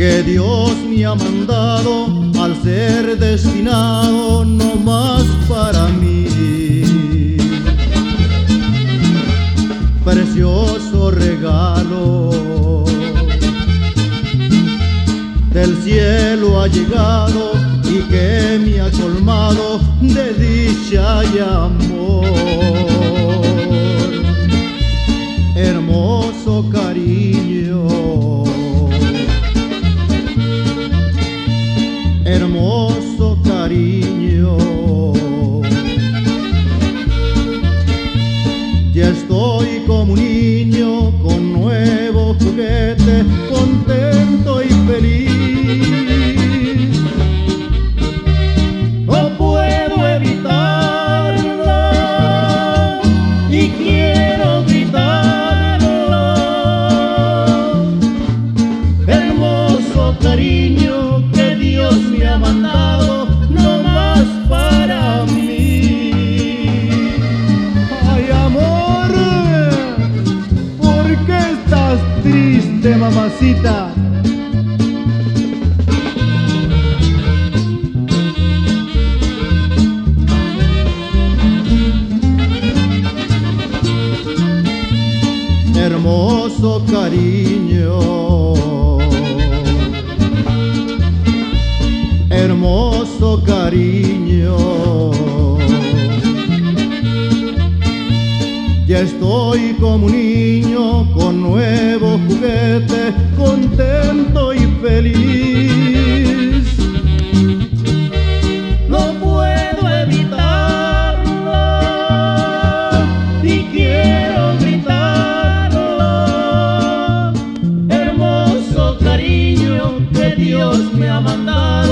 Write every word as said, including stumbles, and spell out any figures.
que Dios me ha mandado al ser destinado no más para mí. Precioso regalo del cielo ha llegado y que me ha colmado de dicha y amor. Hermoso cariño, hermoso cariño, ya estoy como un niño con nuevo juguete, contento y feliz. No puedo evitarlo y quiero gritarlo. Hermoso cariño que Dios me ha mandado no más para mí. Ay, amor, ¿por qué estás triste, mamacita? Hermoso cariño, hermoso cariño, ya estoy como un niño con nuevo juguete, contento y feliz. No puedo evitarlo y quiero gritarlo. Hermoso cariño que Dios me ha mandado